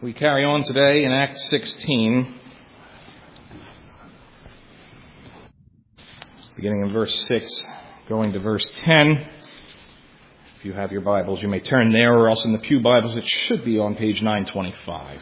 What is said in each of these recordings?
We carry on today in Acts 16, beginning in verse 6, going to verse 10. If you have your Bibles, you may turn there, or else in the Pew Bibles it should be on page 925.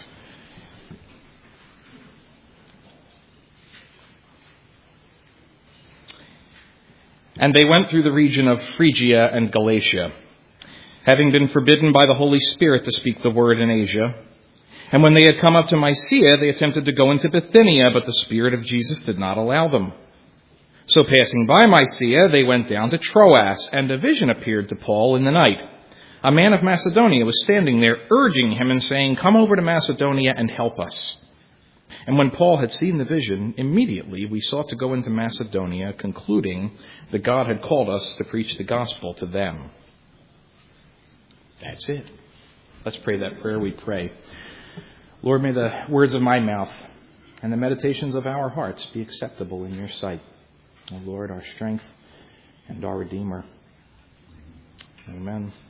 And they went through the region of Phrygia and Galatia, having been forbidden by the Holy Spirit to speak the word in Asia. And when they had come up to Mysia, they attempted to go into Bithynia, but the Spirit of Jesus did not allow them. So passing by Mysia, they went down to Troas, and a vision appeared to Paul in the night. A man of Macedonia was standing there, urging him and saying, "Come over to Macedonia and help us." And when Paul had seen the vision, immediately we sought to go into Macedonia, concluding that God had called us to preach the gospel to them. That's it. Let's pray that prayer we pray. Lord, may the words of my mouth and the meditations of our hearts be acceptable in your sight. O Lord, our strength and our Redeemer. Amen.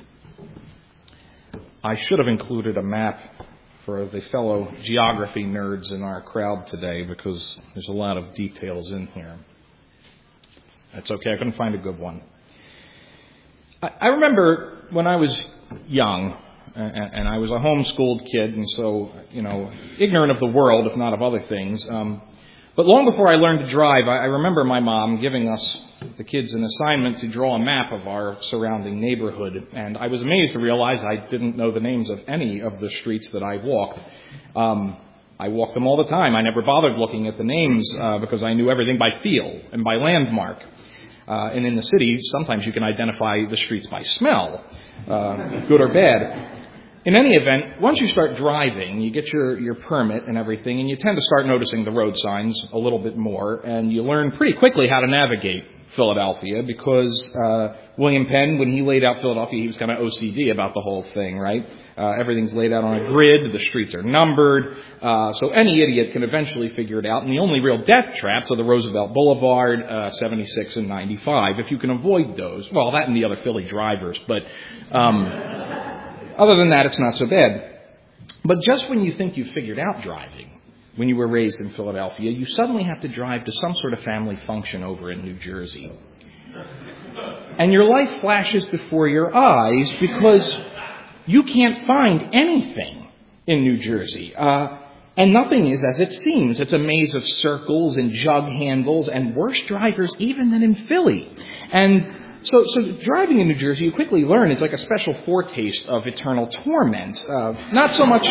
I should have included a map for the fellow geography nerds in our crowd today because there's a lot of details in here. That's okay. I couldn't find a good one. I remember when I was young, and I was a homeschooled kid, and so, ignorant of the world, if not of other things. But long before I learned to drive, I remember my mom giving us, the kids, an assignment to draw a map of our surrounding neighborhood. And I was amazed to realize I didn't know the names of any of the streets that I walked. I walked them all the time. I never bothered looking at the names because I knew everything by feel and by landmark. And in the city, sometimes you can identify the streets by smell, good or bad. In any event, once you start driving, you get your permit and everything, and you tend to start noticing the road signs a little bit more, and you learn pretty quickly how to navigate Philadelphia because William Penn, when he laid out Philadelphia, he was kind of OCD about the whole thing, right? Everything's laid out on a grid, the streets are numbered, so any idiot can eventually figure it out, and the only real death traps are the Roosevelt Boulevard, 76 and 95. If you can avoid those, well, that and the other Philly drivers, but other than that, it's not so bad. But just when you think you've figured out driving, when you were raised in Philadelphia, you suddenly have to drive to some sort of family function over in New Jersey. And your life flashes before your eyes because you can't find anything in New Jersey. And nothing is as it seems. It's a maze of circles and jug handles and worse drivers even than in Philly. And So driving in New Jersey, you quickly learn, is like a special foretaste of eternal torment. Not so much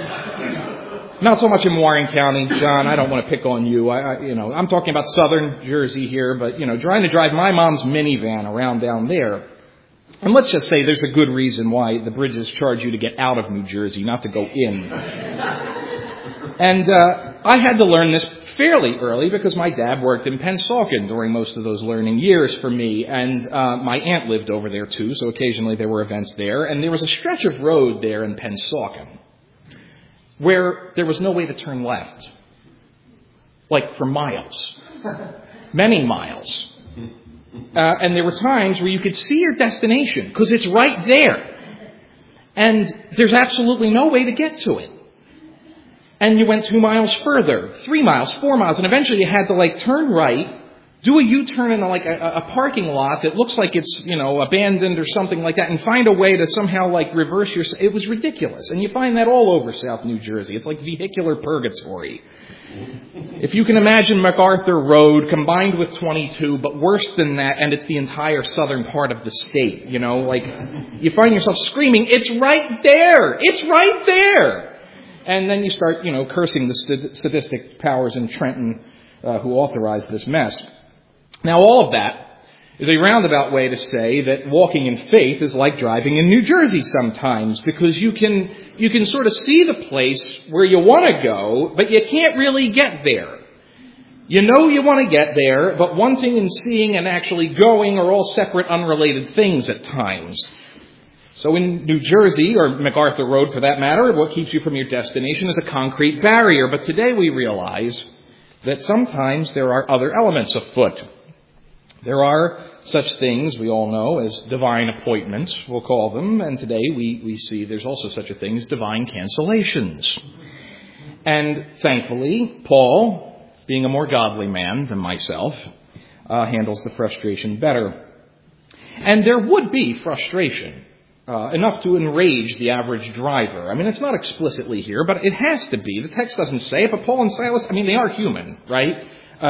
in Warren County, John. I don't want to pick on you. I'm talking about southern Jersey here, but trying to drive my mom's minivan around down there. And let's just say there's a good reason why the bridges charge you to get out of New Jersey, not to go in. And I had to learn this fairly early because my dad worked in Pennsauken during most of those learning years for me. And my aunt lived over there too, so occasionally there were events there. And there was a stretch of road there in Pennsauken where there was no way to turn left. Like for miles. Many miles. And there were times where you could see your destination because it's right there. And there's absolutely no way to get to it. And you went 2 miles further, 3 miles, 4 miles, and eventually you had to turn right, do a U-turn in a parking lot that looks like it's, abandoned or something like that, and find a way to somehow reverse your. It was ridiculous. And you find that all over South New Jersey. It's like vehicular purgatory. If you can imagine MacArthur Road combined with 22, but worse than that, and it's the entire southern part of the state, you find yourself screaming, "It's right there! It's right there!" And then you start, cursing the sadistic powers in Trenton who authorized this mess. Now, all of that is a roundabout way to say that walking in faith is like driving in New Jersey sometimes, because you can sort of see the place where you want to go, but you can't really get there. You know you want to get there, but wanting and seeing and actually going are all separate, unrelated things at times. So in New Jersey, or MacArthur Road for that matter, what keeps you from your destination is a concrete barrier. But today we realize that sometimes there are other elements afoot. There are such things, we all know, as divine appointments, we'll call them, and today we see there's also such a thing as divine cancellations. And thankfully, Paul, being a more godly man than myself, handles the frustration better. And there would be frustration, enough to enrage the average driver. I mean, it's not explicitly here, but it has to be. The text doesn't say it, but Paul and Silas, I mean, they are human, right?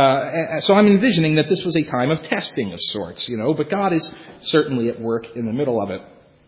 So I'm envisioning that this was a time of testing of sorts, but God is certainly at work in the middle of it.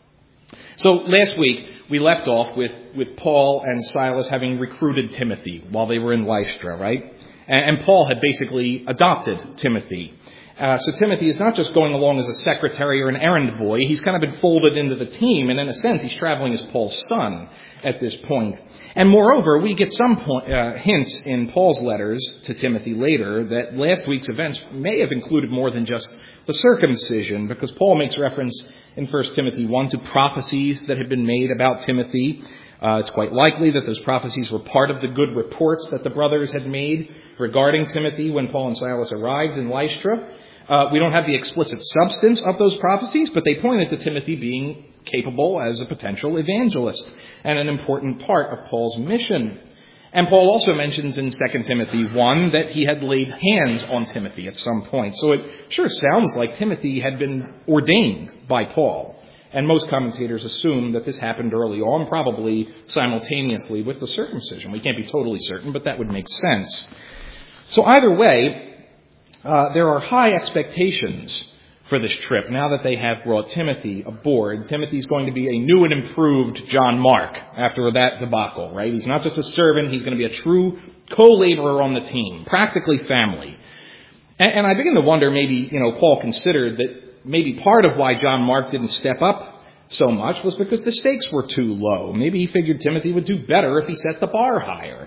So last week, we left off with Paul and Silas having recruited Timothy while they were in Lystra, right? And Paul had basically adopted Timothy. So Timothy is not just going along as a secretary or an errand boy. He's kind of been folded into the team, and in a sense, he's traveling as Paul's son at this point. And moreover, we get some hints in Paul's letters to Timothy later that last week's events may have included more than just the circumcision, because Paul makes reference in 1 Timothy 1 to prophecies that had been made about Timothy. It's quite likely that those prophecies were part of the good reports that the brothers had made regarding Timothy when Paul and Silas arrived in Lystra. We don't have the explicit substance of those prophecies, but they pointed to Timothy being capable as a potential evangelist and an important part of Paul's mission. And Paul also mentions in 2 Timothy 1 that he had laid hands on Timothy at some point. So it sure sounds like Timothy had been ordained by Paul. And most commentators assume that this happened early on, probably simultaneously with the circumcision. We can't be totally certain, but that would make sense. So either way, there are high expectations for this trip now that they have brought Timothy aboard. Timothy's going to be a new and improved John Mark after that debacle, right? He's not just a servant. He's going to be a true co-laborer on the team, practically family. And I begin to wonder maybe, Paul considered that maybe part of why John Mark didn't step up so much was because the stakes were too low. Maybe he figured Timothy would do better if he set the bar higher.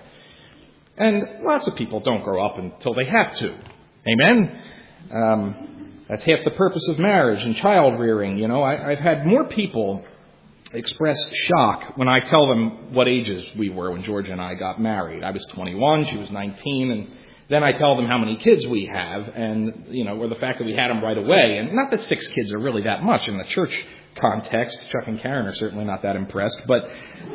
And lots of people don't grow up until they have to. Amen? That's half the purpose of marriage and child rearing. I've had more people express shock when I tell them what ages we were when Georgia and I got married. I was 21, she was 19, and then I tell them how many kids we have, and, or the fact that we had them right away. And not that 6 kids are really that much in the church context. Chuck and Karen are certainly not that impressed, but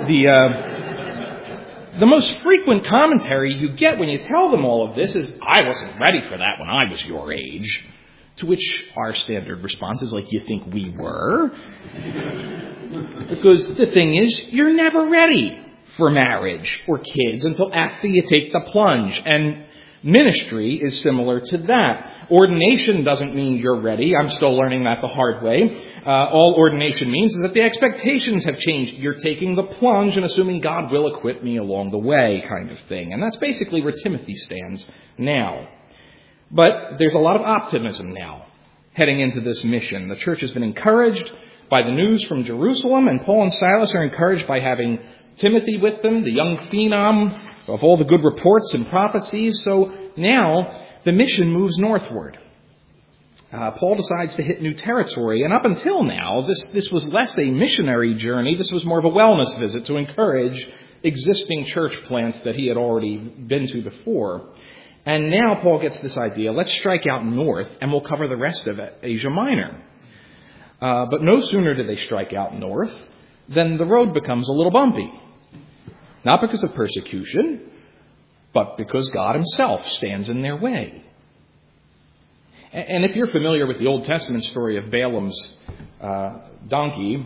the most frequent commentary you get when you tell them all of this is, I wasn't ready for that when I was your age. To which our standard response is like, you think we were? Because the thing is, you're never ready for marriage or kids until after you take the plunge. And ministry is similar to that. Ordination doesn't mean you're ready. I'm still learning that the hard way. All ordination means is that the expectations have changed. You're taking the plunge and assuming God will equip me along the way kind of thing. And that's basically where Timothy stands now. But there's a lot of optimism now heading into this mission. The church has been encouraged by the news from Jerusalem, and Paul and Silas are encouraged by having Timothy with them, the young phenom of all the good reports and prophecies. So now the mission moves northward. Paul decides to hit new territory, and up until now, this was less a missionary journey. This was more of a wellness visit to encourage existing church plants that he had already been to before. And now Paul gets this idea, let's strike out north and we'll cover the rest of Asia Minor. But no sooner do they strike out north than the road becomes a little bumpy. Not because of persecution, but because God himself stands in their way. And if you're familiar with the Old Testament story of Balaam's donkey,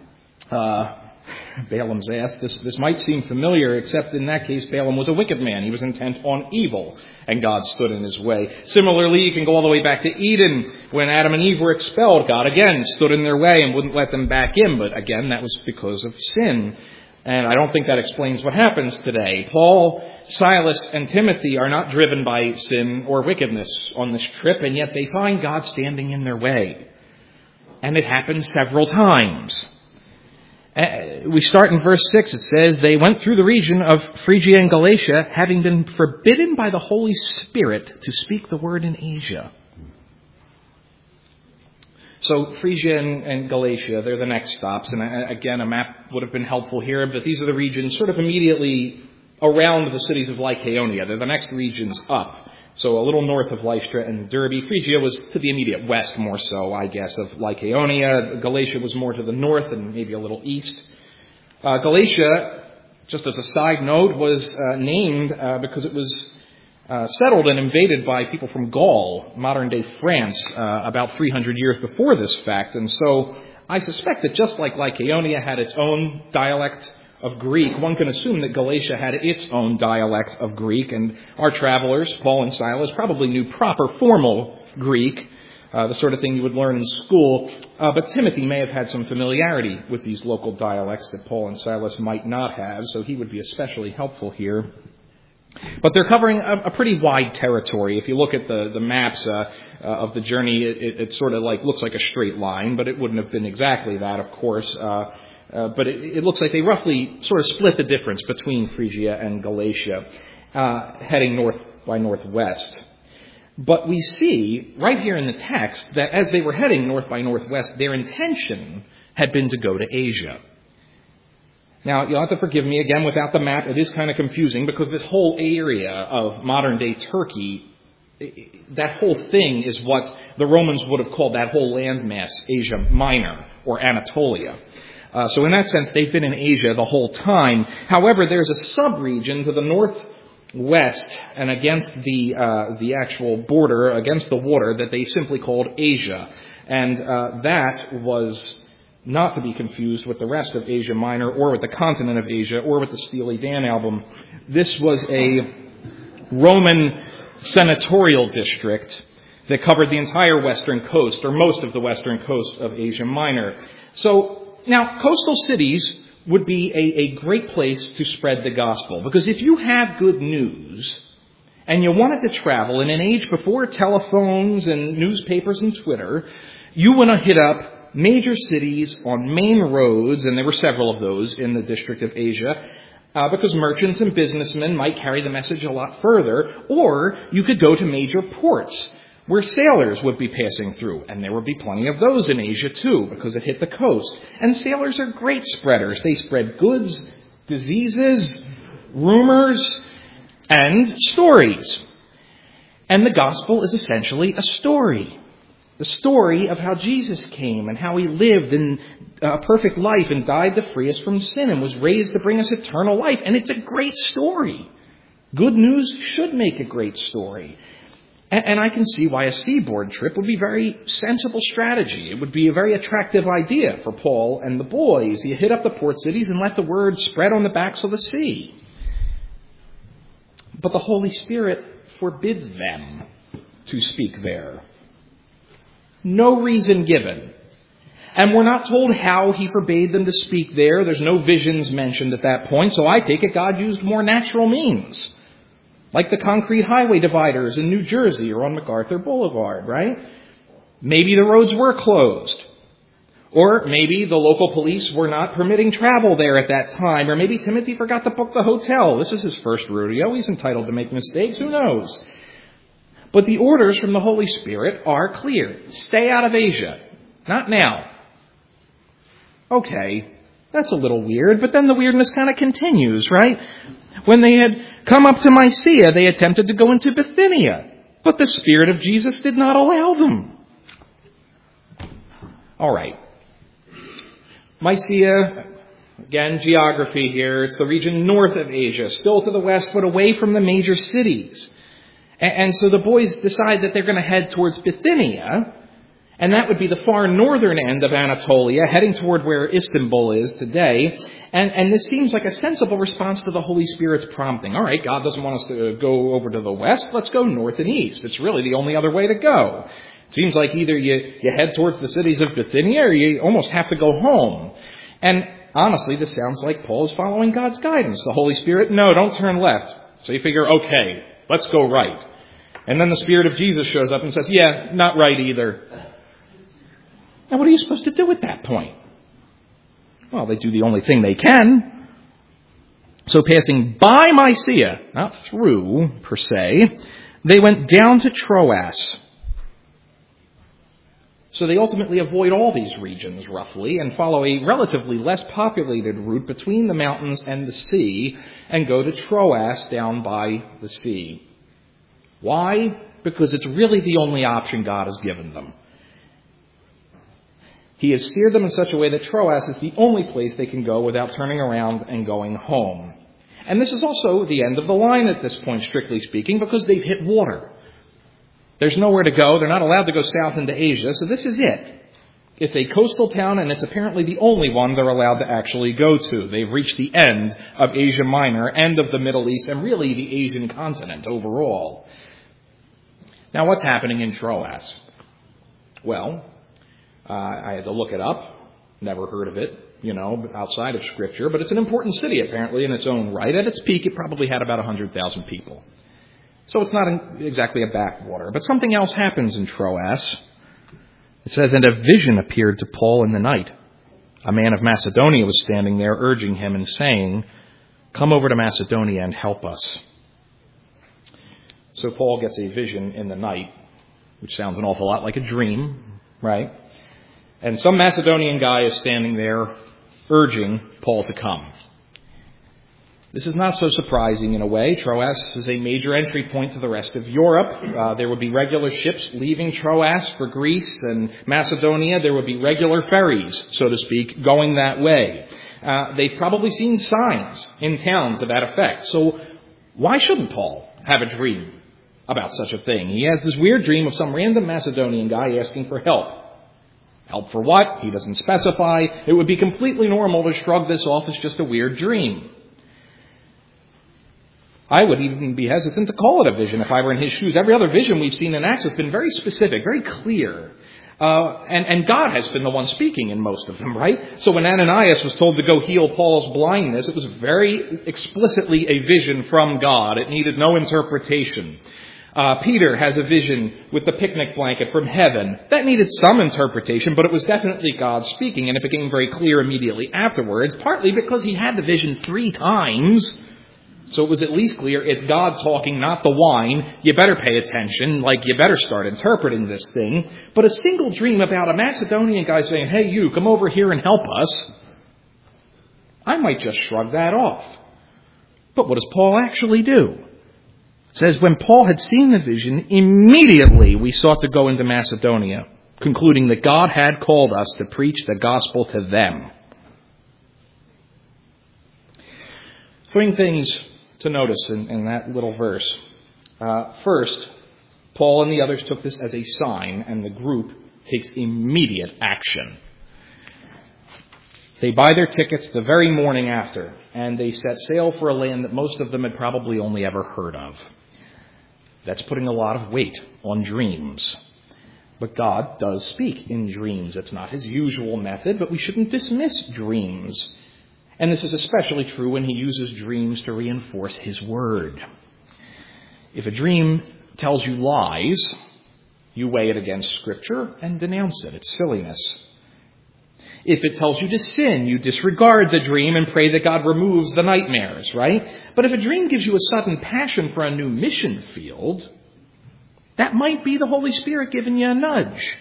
Balaam's ass, this might seem familiar, except in that case, Balaam was a wicked man. He was intent on evil, and God stood in his way. Similarly, you can go all the way back to Eden. When Adam and Eve were expelled, God again stood in their way and wouldn't let them back in. But again, that was because of sin. And I don't think that explains what happens today. Paul, Silas, and Timothy are not driven by sin or wickedness on this trip, and yet they find God standing in their way. And it happens several times. We start in verse 6. It says, they went through the region of Phrygia and Galatia, having been forbidden by the Holy Spirit to speak the word in Asia. So Phrygia and Galatia, they're the next stops. And again, a map would have been helpful here, but these are the regions sort of immediately around the cities of Lycaonia. They're the next regions up So a little north of Lystra and Derbe. Phrygia was to the immediate west more so, I guess, of Lycaonia. Galatia was more to the north and maybe a little east. Galatia, just as a side note, was named because it was settled and invaded by people from Gaul, modern-day France, about 300 years before this fact. And so I suspect that just like Lycaonia had its own dialect of Greek, one can assume that Galatia had its own dialect of Greek, and our travelers, Paul and Silas, probably knew proper formal Greek, the sort of thing you would learn in school, but Timothy may have had some familiarity with these local dialects that Paul and Silas might not have, so he would be especially helpful here. But they're covering a pretty wide territory. If you look at the maps of the journey, it sort of looks like a straight line, but it wouldn't have been exactly that, of course. But it looks like they roughly sort of split the difference between Phrygia and Galatia, heading north by northwest. But we see right here in the text that as they were heading north by northwest, their intention had been to go to Asia. Now, you'll have to forgive me again, without the map, it is kind of confusing because this whole area of modern-day Turkey, that whole thing is what the Romans would have called that whole landmass Asia Minor or Anatolia. So in that sense, they've been in Asia the whole time. However, there's a sub-region to the northwest and against the actual border, against the water, that they simply called Asia. And that was not to be confused with the rest of Asia Minor or with the continent of Asia or with the Steely Dan album. This was a Roman senatorial district that covered the entire western coast, or most of the western coast of Asia Minor. So now, coastal cities would be a great place to spread the gospel, because if you have good news and you wanted to travel in an age before telephones and newspapers and Twitter, you want to hit up major cities on main roads, and there were several of those in the District of Asia, because merchants and businessmen might carry the message a lot further, or you could go to major ports where sailors would be passing through, and there would be plenty of those in Asia too, because it hit the coast. And sailors are great spreaders. They spread goods, diseases, rumors, and stories. And the gospel is essentially a story. The story of how Jesus came and how he lived in a perfect life and died to free us from sin and was raised to bring us eternal life. And it's a great story. Good news should make a great story. And I can see why a seaboard trip would be a very sensible strategy. It would be a very attractive idea for Paul and the boys. You hit up the port cities and let the word spread on the backs of the sea. But the Holy Spirit forbids them to speak there. No reason given. And we're not told how he forbade them to speak there. There's no visions mentioned at that point, so I take it God used more natural means. Like the concrete highway dividers in New Jersey or on MacArthur Boulevard, right? Maybe the roads were closed. Or maybe the local police were not permitting travel there at that time. Or maybe Timothy forgot to book the hotel. This is his first rodeo. He's entitled to make mistakes. Who knows? But the orders from the Holy Spirit are clear. Stay out of Asia. Not now. Okay, that's a little weird, but then the weirdness kind of continues, right? When they had come up to Mysia, they attempted to go into Bithynia, but the Spirit of Jesus did not allow them. All right. Mysia, again, geography here. It's the region north of Asia, still to the west, but away from the major cities. And so the boys decide that they're going to head towards Bithynia, and that would be the far northern end of Anatolia, heading toward where Istanbul is today. And this seems like a sensible response to the Holy Spirit's prompting. All right, God doesn't want us to go over to the west. Let's go north and east. It's really the only other way to go. It seems like either you head towards the cities of Bithynia or you almost have to go home. And honestly, this sounds like Paul is following God's guidance. The Holy Spirit, no, don't turn left. So you figure, okay, let's go right. And then the Spirit of Jesus shows up and says, yeah, not right either. Now, what are you supposed to do at that point? Well, they do the only thing they can. So passing by Mysia, not through per se, they went down to Troas. So they ultimately avoid all these regions, roughly, and follow a relatively less populated route between the mountains and the sea, and go to Troas down by the sea. Why? Because it's really the only option God has given them. He has steered them in such a way that Troas is the only place they can go without turning around and going home. And this is also the end of the line at this point, strictly speaking, because they've hit water. There's nowhere to go. They're not allowed to go south into Asia, so this is it. It's a coastal town, and it's apparently the only one they're allowed to actually go to. They've reached the end of Asia Minor, end of the Middle East, and really the Asian continent overall. Now, what's happening in Troas? Well, I had to look it up. Never heard of it, outside of Scripture. But it's an important city, apparently, in its own right. At its peak, it probably had about 100,000 people. So it's not exactly a backwater. But something else happens in Troas. It says, "And a vision appeared to Paul in the night. A man of Macedonia was standing there, urging him and saying, 'Come over to Macedonia and help us.'" So Paul gets a vision in the night, which sounds an awful lot like a dream, right? And some Macedonian guy is standing there urging Paul to come. This is not so surprising in a way. Troas is a major entry point to the rest of Europe. There would be regular ships leaving Troas for Greece and Macedonia. There would be regular ferries, so to speak, going that way. They've probably seen signs in towns to that effect. So why shouldn't Paul have a dream about such a thing? He has this weird dream of some random Macedonian guy asking for help. Help for what? He doesn't specify. It would be completely normal to shrug this off as just a weird dream. I would even be hesitant to call it a vision if I were in his shoes. Every other vision we've seen in Acts has been very specific, very clear. And God has been the one speaking in most of them, right? So when Ananias was told to go heal Paul's blindness, it was very explicitly a vision from God. It needed no interpretation. Peter has a vision with the picnic blanket from heaven. That needed some interpretation, but it was definitely God speaking, and it became very clear immediately afterwards, partly because he had the vision 3 times. So it was at least clear it's God talking, not the wine. You better pay attention, you better start interpreting this thing. But a single dream about a Macedonian guy saying, "Hey, you, come over here and help us," I might just shrug that off. But what does Paul actually do? It says, "When Paul had seen the vision, immediately we sought to go into Macedonia, concluding that God had called us to preach the gospel to them." 3 things to notice in that little verse. First, Paul and the others took this as a sign, and the group takes immediate action. They buy their tickets the very morning after, and they set sail for a land that most of them had probably only ever heard of. That's putting a lot of weight on dreams. But God does speak in dreams. It's not his usual method, but we shouldn't dismiss dreams. And this is especially true when he uses dreams to reinforce his word. If a dream tells you lies, you weigh it against Scripture and denounce it. It's silliness. If it tells you to sin, you disregard the dream and pray that God removes the nightmares, right? But if a dream gives you a sudden passion for a new mission field, that might be the Holy Spirit giving you a nudge.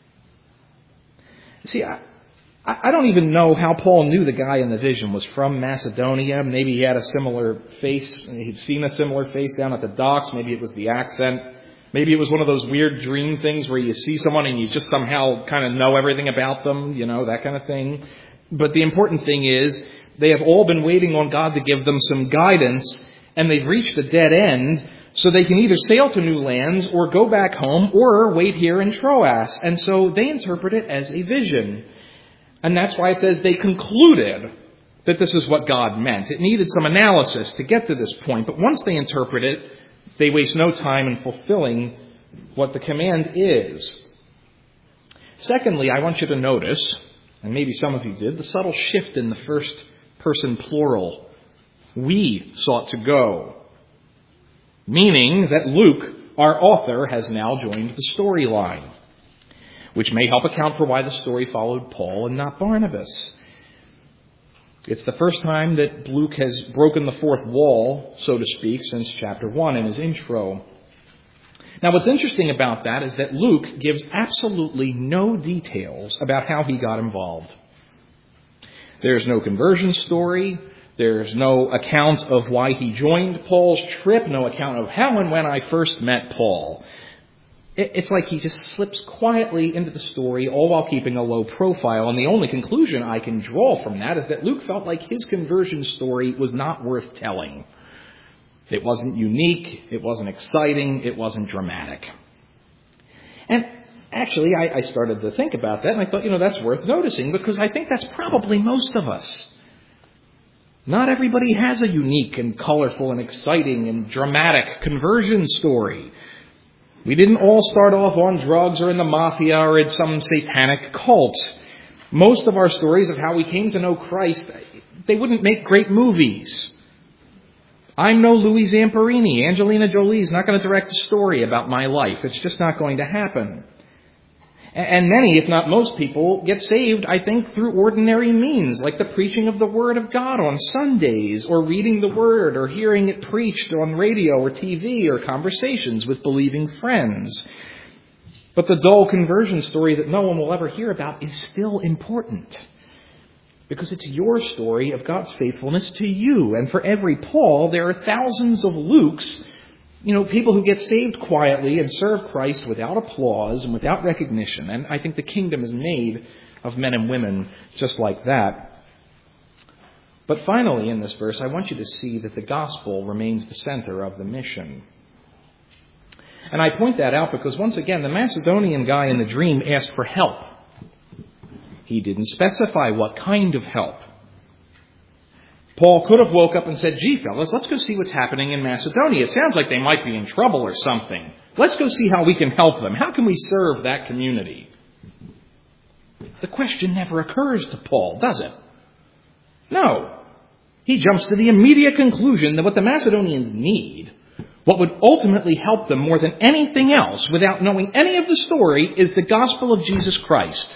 See, I don't even know how Paul knew the guy in the vision was from Macedonia. Maybe he had a similar face. He'd seen a similar face down at the docks. Maybe it was the accent. Maybe it was one of those weird dream things where you see someone and you just somehow kind of know everything about them, that kind of thing. But the important thing is they have all been waiting on God to give them some guidance, and they've reached a dead end, so they can either sail to new lands or go back home or wait here in Troas. And so they interpret it as a vision. And that's why it says they concluded that this is what God meant. It needed some analysis to get to this point, but once they interpret it, they waste no time in fulfilling what the command is. Secondly, I want you to notice, and maybe some of you did, the subtle shift in the first person plural. We sought to go. Meaning that Luke, our author, has now joined the storyline, which may help account for why the story followed Paul and not Barnabas. It's the first time that Luke has broken the fourth wall, so to speak, since chapter 1 in his intro. Now, what's interesting about that is that Luke gives absolutely no details about how he got involved. There's no conversion story. There's no account of why he joined Paul's trip, no account of how and when I first met Paul. It's like he just slips quietly into the story, all while keeping a low profile. And the only conclusion I can draw from that is that Luke felt like his conversion story was not worth telling. It wasn't unique, it wasn't exciting, it wasn't dramatic. And actually, I started to think about that, and I thought, that's worth noticing, because I think that's probably most of us. Not everybody has a unique and colorful and exciting and dramatic conversion story. We didn't all start off on drugs or in the mafia or in some satanic cult. Most of our stories of how we came to know Christ, they wouldn't make great movies. I'm no Louis Zamperini. Angelina Jolie's not going to direct a story about my life. It's just not going to happen. And many, if not most people, get saved, I think, through ordinary means, like the preaching of the Word of God on Sundays, or reading the Word, or hearing it preached on radio or TV, or conversations with believing friends. But the dull conversion story that no one will ever hear about is still important, because it's your story of God's faithfulness to you. And for every Paul, there are thousands of Lukes, people who get saved quietly and serve Christ without applause and without recognition. And I think the kingdom is made of men and women just like that. But finally, in this verse, I want you to see that the gospel remains the center of the mission. And I point that out because, once again, the Macedonian guy in the dream asked for help. He didn't specify what kind of help. Paul could have woke up and said, gee, fellas, let's go see what's happening in Macedonia. It sounds like they might be in trouble or something. Let's go see how we can help them. How can we serve that community? The question never occurs to Paul, does it? No. He jumps to the immediate conclusion that what the Macedonians need, what would ultimately help them more than anything else, without knowing any of the story, is the gospel of Jesus Christ.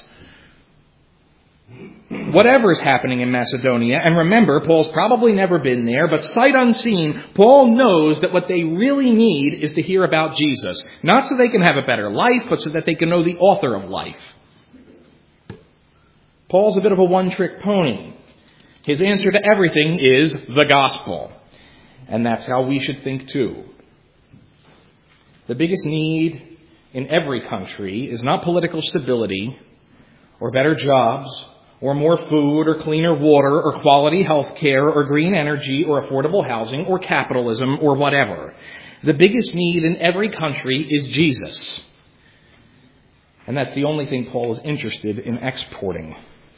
Whatever is happening in Macedonia, and remember, Paul's probably never been there, but sight unseen, Paul knows that what they really need is to hear about Jesus. Not so they can have a better life, but so that they can know the author of life. Paul's a bit of a one-trick pony. His answer to everything is the gospel. And that's how we should think too. The biggest need in every country is not political stability, or better jobs, or more food, or cleaner water, or quality health care, or green energy, or affordable housing, or capitalism, or whatever. The biggest need in every country is Jesus. And that's the only thing Paul is interested in exporting.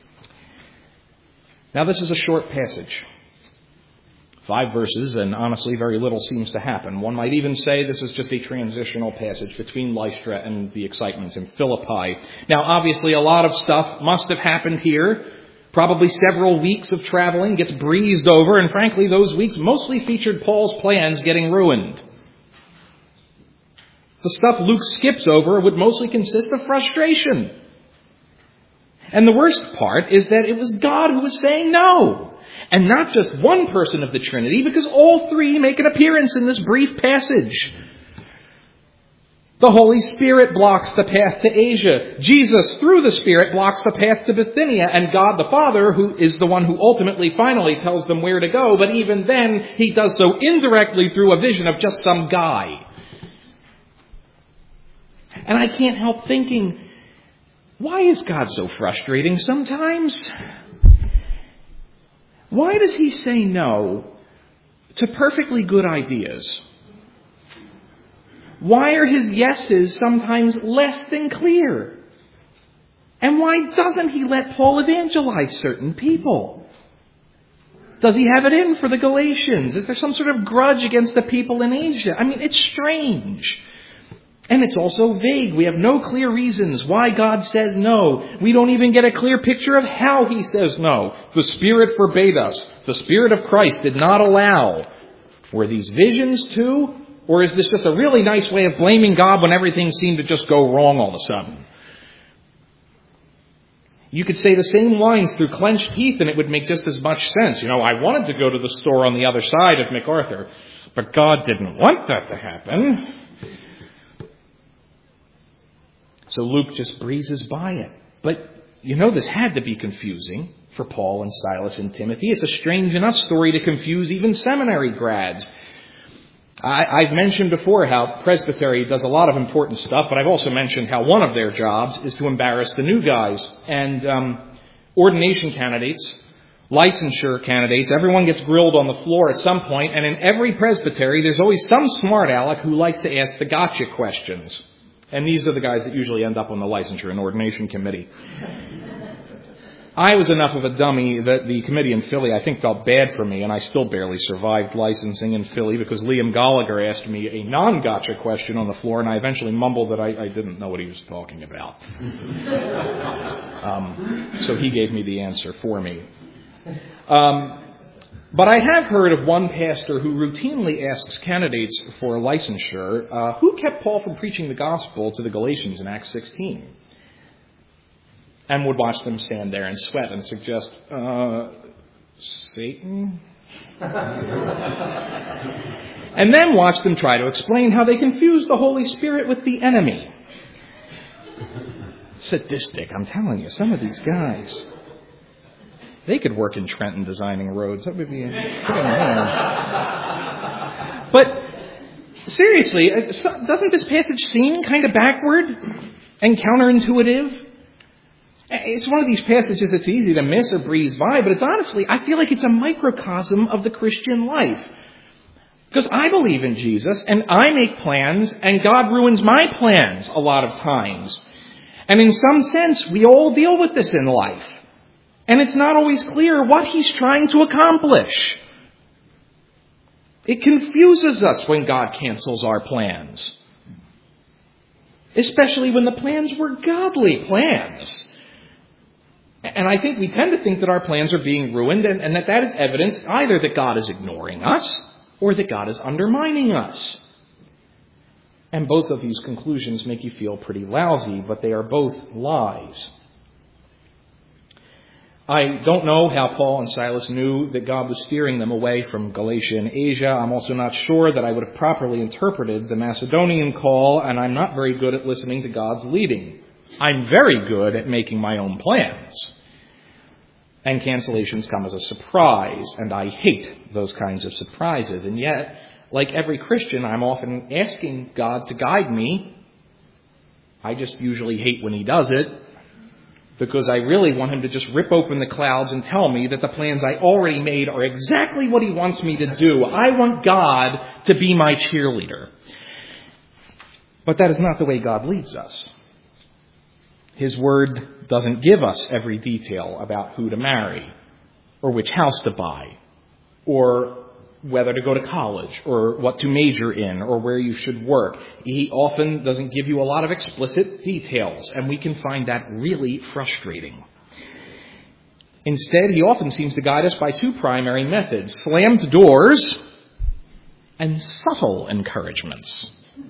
Now, this is a short passage. 5 verses, and honestly, very little seems to happen. One might even say this is just a transitional passage between Lystra and the excitement in Philippi. Now, obviously, a lot of stuff must have happened here. Probably several weeks of traveling gets breezed over, and frankly, those weeks mostly featured Paul's plans getting ruined. The stuff Luke skips over would mostly consist of frustration. And the worst part is that it was God who was saying no. And not just one person of the Trinity, because all three make an appearance in this brief passage. The Holy Spirit blocks the path to Asia. Jesus, through the Spirit, blocks the path to Bithynia. And God the Father, who is the one who ultimately, finally tells them where to go. But even then, he does so indirectly through a vision of just some guy. And I can't help thinking, why is God so frustrating sometimes? Why does he say no to perfectly good ideas? Why are his yeses sometimes less than clear? And why doesn't he let Paul evangelize certain people? Does he have it in for the Galatians? Is there some sort of grudge against the people in Asia? I mean, it's strange. And it's also vague. We have no clear reasons why God says no. We don't even get a clear picture of how he says no. The Spirit forbade us. The Spirit of Christ did not allow. Were these visions too? Or is this just a really nice way of blaming God when everything seemed to just go wrong all of a sudden? You could say the same lines through clenched teeth and it would make just as much sense. I wanted to go to the store on the other side of MacArthur, but God didn't want that to happen. So Luke just breezes by it. But this had to be confusing. for Paul and Silas and Timothy. It's a strange enough story to confuse even seminary grads. I've mentioned before how Presbytery does a lot of important stuff, but I've also mentioned how one of their jobs is to embarrass the new guys. And ordination candidates, licensure candidates, everyone gets grilled on the floor at some point, and in every presbytery there's always some smart aleck who likes to ask the gotcha questions. And these are the guys that usually end up on the licensure and ordination committee. I was enough of a dummy that the committee in Philly, I think, felt bad for me, and I still barely survived licensing in Philly because Liam Gallagher asked me a non-gotcha question on the floor, and I eventually mumbled that I didn't know what he was talking about. So he gave me the answer for me. But I have heard of one pastor who routinely asks candidates for licensure, who kept Paul from preaching the gospel to the Galatians in Acts 16? And would watch them stand there and sweat and suggest, Satan? And then watch them try to explain how they confused the Holy Spirit with the enemy. Sadistic, I'm telling you, some of these guys. They could work in Trenton designing roads. That would be But seriously, doesn't this passage seem kind of backward and counterintuitive? It's one of these passages that's easy to miss or breeze by, but it's honestly, I feel like it's a microcosm of the Christian life. Because I believe in Jesus, and I make plans, and God ruins my plans a lot of times. And in some sense, we all deal with this in life. And it's not always clear what He's trying to accomplish. It confuses us when God cancels our plans. Especially when the plans were godly plans. And I think we tend to think that our plans are being ruined and that is evidence either that God is ignoring us or that God is undermining us. And both of these conclusions make you feel pretty lousy, but they are both lies. I don't know how Paul and Silas knew that God was steering them away from Galatia and Asia. I'm also not sure that I would have properly interpreted the Macedonian call, and I'm not very good at listening to God's leading. I'm very good at making my own plans. And cancellations come as a surprise, and I hate those kinds of surprises. And yet, like every Christian, I'm often asking God to guide me. I just usually hate when He does it, because I really want Him to just rip open the clouds and tell me that the plans I already made are exactly what He wants me to do. I want God to be my cheerleader. But that is not the way God leads us. His Word doesn't give us every detail about who to marry, or which house to buy, or whether to go to college, or what to major in, or where you should work. He often doesn't give you a lot of explicit details, and we can find that really frustrating. Instead, He often seems to guide us by two primary methods: slammed doors and subtle encouragements.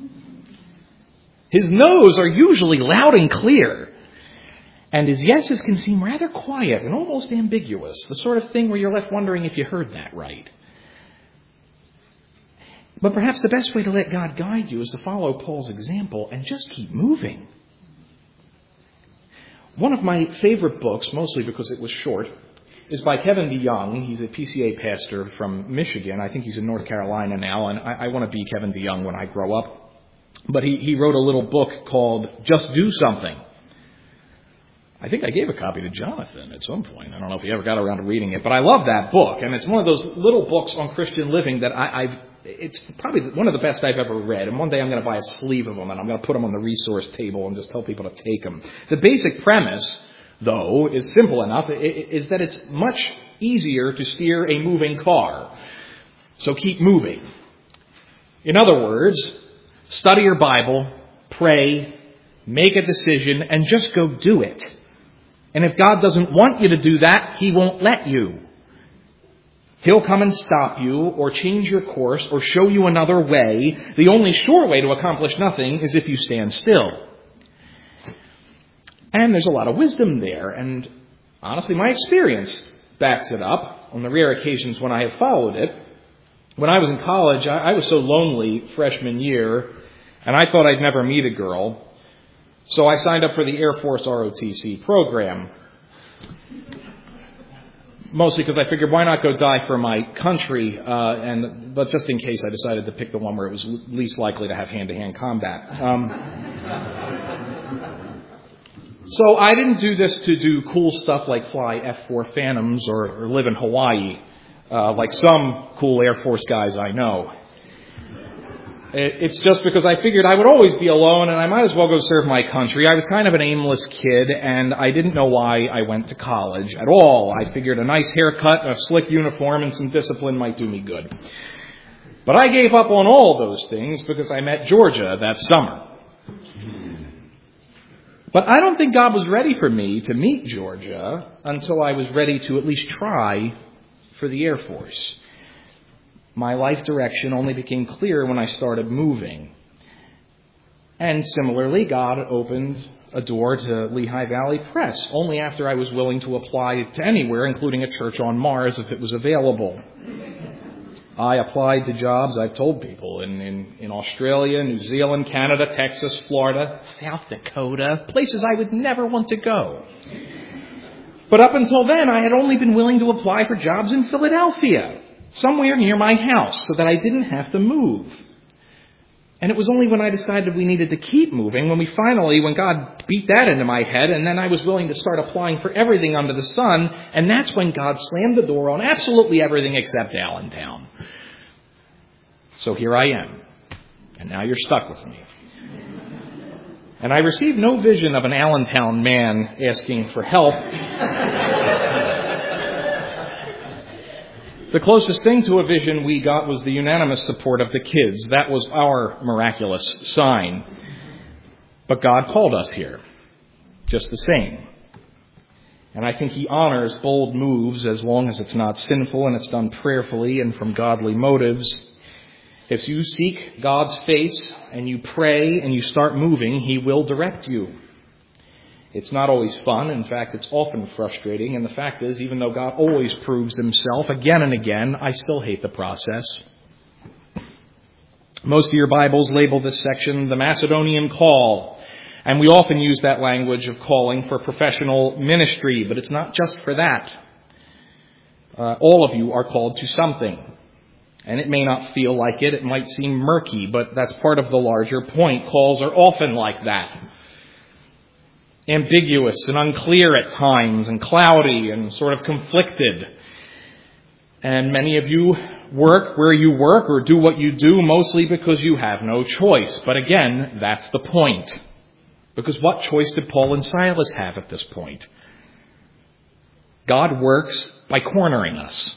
His no's are usually loud and clear. And his yeses can seem rather quiet and almost ambiguous, the sort of thing where you're left wondering if you heard that right. But perhaps the best way to let God guide you is to follow Paul's example and just keep moving. One of my favorite books, mostly because it was short, is by Kevin DeYoung. He's a PCA pastor from Michigan. I think he's in North Carolina now, and I want to be Kevin DeYoung when I grow up. But he wrote a little book called Just Do Something. I think I gave a copy to Jonathan at some point. I don't know if he ever got around to reading it, but I love that book. And it's one of those little books on Christian living that it's probably one of the best I've ever read. And one day I'm going to buy a sleeve of them and I'm going to put them on the resource table and just tell people to take them. The basic premise, though, is simple enough, is that it's much easier to steer a moving car. So keep moving. In other words, study your Bible, pray, make a decision, and just go do it. And if God doesn't want you to do that, He won't let you. He'll come and stop you, or change your course, or show you another way. The only sure way to accomplish nothing is if you stand still. And there's a lot of wisdom there, and honestly, my experience backs it up on the rare occasions when I have followed it. When I was in college, I was so lonely freshman year, and I thought I'd never meet a girl. So I signed up for the Air Force ROTC program. mostly because I figured, why not go die for my country? But just in case, I decided to pick the one where it was least likely to have hand-to-hand combat. So I didn't do this to do cool stuff like fly F-4 Phantoms or live in Hawaii, like some cool Air Force guys I know. It's just because I figured I would always be alone and I might as well go serve my country. I was kind of an aimless kid and I didn't know why I went to college at all. I figured a nice haircut, a slick uniform, and some discipline might do me good. But I gave up on all those things because I met Georgia that summer. But I don't think God was ready for me to meet Georgia until I was ready to at least try for the Air Force. My life direction only became clear when I started moving. And similarly, God opened a door to Lehigh Valley Press only after I was willing to apply to anywhere, including a church on Mars, if it was available. I applied to jobs, I've told people, in Australia, New Zealand, Canada, Texas, Florida, South Dakota, places I would never want to go. But up until then, I had only been willing to apply for jobs in Philadelphia, somewhere near my house, so that I didn't have to move. And it was only when I decided we needed to keep moving, when God beat that into my head, and then I was willing to start applying for everything under the sun, and that's when God slammed the door on absolutely everything except Allentown. So here I am, and now you're stuck with me. And I received no vision of an Allentown man asking for help. The closest thing to a vision we got was the unanimous support of the kids. That was our miraculous sign. But God called us here, just the same. And I think He honors bold moves as long as it's not sinful and it's done prayerfully and from godly motives. If you seek God's face and you pray and you start moving, He will direct you. It's not always fun. In fact, it's often frustrating. And the fact is, even though God always proves Himself again and again, I still hate the process. Most of your Bibles label this section the Macedonian Call. And we often use that language of calling for professional ministry, but it's not just for that. All of you are called to something. And it may not feel like it. It might seem murky, but that's part of the larger point. Calls are often like that. Ambiguous and unclear at times and cloudy and sort of conflicted. And many of you work where you work or do what you do mostly because you have no choice. But again, that's the point. Because what choice did Paul and Silas have at this point? God works by cornering us.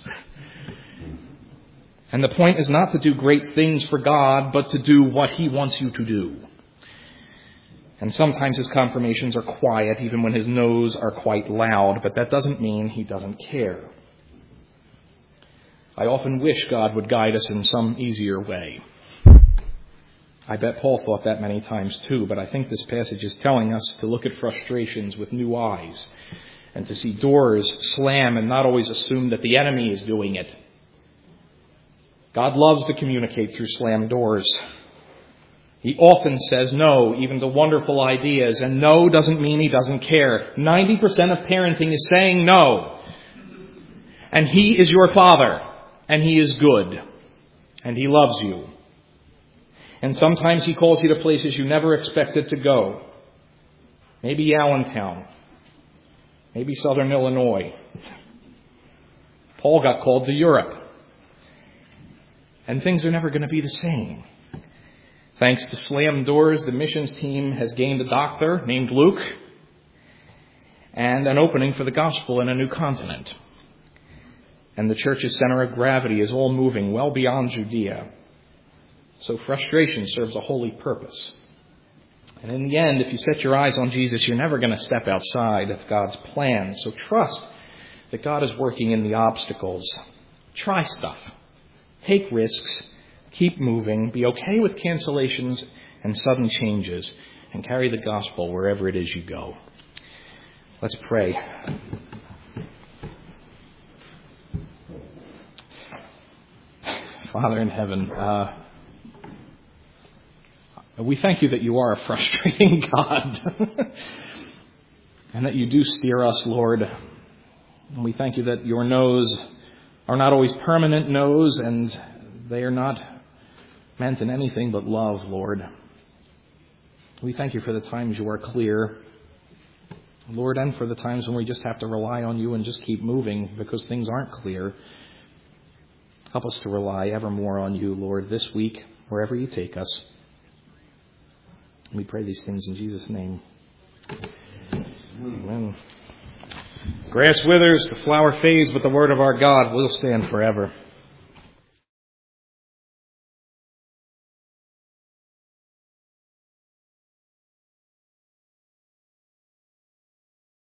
And the point is not to do great things for God, but to do what He wants you to do. And sometimes His confirmations are quiet, even when His no's are quite loud, but that doesn't mean He doesn't care. I often wish God would guide us in some easier way. I bet Paul thought that many times too, but I think this passage is telling us to look at frustrations with new eyes and to see doors slam and not always assume that the enemy is doing it. God loves to communicate through slammed doors. He often says no, even to wonderful ideas, and no doesn't mean He doesn't care. 90% of parenting is saying no. And He is your Father, and He is good, and He loves you. And sometimes He calls you to places you never expected to go. Maybe Allentown. Maybe Southern Illinois. Paul got called to Europe. And things are never going to be the same. Thanks to slammed doors, the missions team has gained a doctor named Luke and an opening for the gospel in a new continent. And the church's center of gravity is all moving well beyond Judea. So frustration serves a holy purpose. And in the end, if you set your eyes on Jesus, you're never going to step outside of God's plan. So trust that God is working in the obstacles. Try stuff. Take risks. Keep moving. Be okay with cancellations and sudden changes. And carry the gospel wherever it is you go. Let's pray. Father in heaven, we thank you that you are a frustrating God and that you do steer us, Lord, And we thank you that your no's are not always permanent no's, and they are not meant in anything but love, Lord. We thank you for the times you are clear, Lord, and for the times when we just have to rely on you and just keep moving because things aren't clear. Help us to rely ever more on you, Lord, this week, wherever you take us. We pray these things in Jesus' name. Amen. Grass withers, the flower fades, but the word of our God will stand forever.